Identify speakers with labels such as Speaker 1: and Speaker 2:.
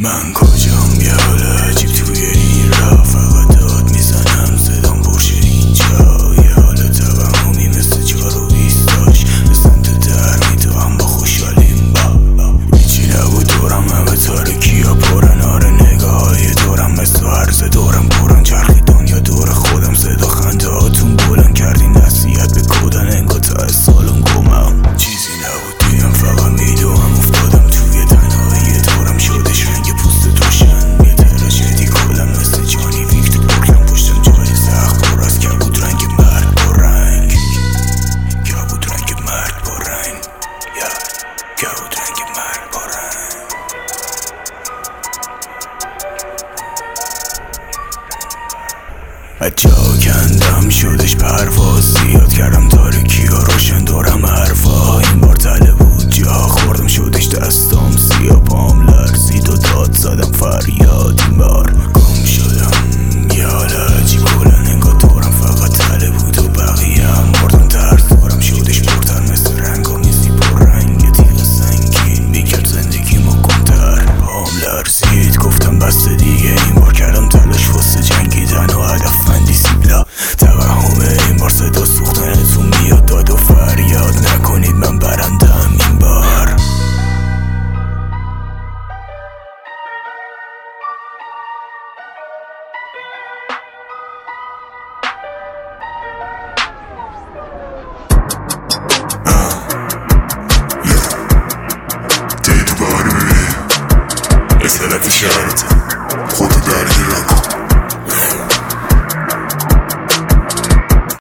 Speaker 1: من کجام یه حال عجیب توی این راه، فقط داد میزنم صدام برشه اینجا. یه حال توهمی مثل 4 و 20 داشت به سمت در میدوام با خوشحالیم با هیچی نبود دورم، همه تاریکی ها پرن. آره نگاه های دورم مثل عرض دورم پرن. چرخی دنیا دور خودم، صدا خنده هاتون بلند کردین نصیحت به کودن انگار تا سالون گمم. چیزی نبود دیم فقط میدوام، افتادم توی تنهایی دورم شدش رنگ پوست دوشن. یه تراژدی کلم مثل جانی ویک تو بکرم پشتم جای سخت پر از کبود رنگ مرگ با رنگ، کبود رنگ مرگ با رنگ، کبود رنگ مرگ با رنگ. جا کندم شدش پرواز، زیاد کردم تاریکی ها روشن دورم حرفا. این بار تله بود جا خوردم شدش دستام سیاه، پام لرزید و داد زدم فریاد. این بار گم شدم یه حال عجیب کلن انگار دورم فقط تله بود و بقیه هم مردم. ترس دورم شدش پرتر مثل رنگامیزی پر رنگ، تیغ سنگین میکرد زندگیمو گمتر. پام لرزید گفتم بس دیگه، این بار کردم تلاش واسه جنگیدن و هدفمندی سیبلا. توهمه این بار صدا سوختنتون میاد، داد و فریاد نکنید من برندم این بار.
Speaker 2: اصالت شهر